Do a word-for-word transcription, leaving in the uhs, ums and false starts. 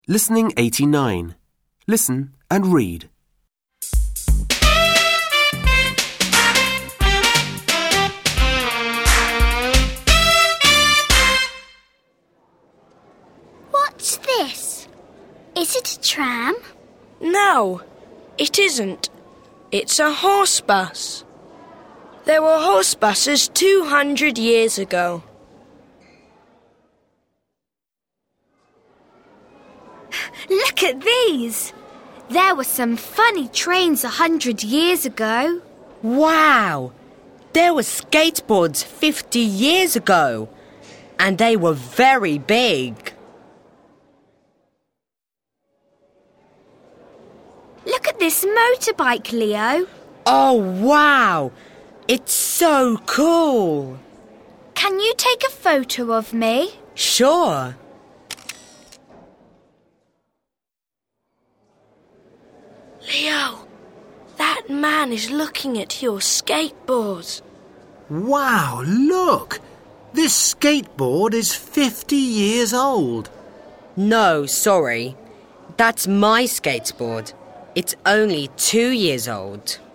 Listening eighty-nine. Listen and read. What's this? Is it a tram? No, it isn't. It's a horse bus. There were horse buses two hundred years ago. Look at these. There were some funny trains a hundred years ago. Wow! There were skateboards fifty years ago, and they were very big. Look at this motorbike, Leo. Oh, wow! It's so cool! Can you take a photo of me? Sure. Leo, that man is looking at your skateboard. Wow, look! This skateboard is fifty years old. No, sorry. That's my skateboard. It's only two years old.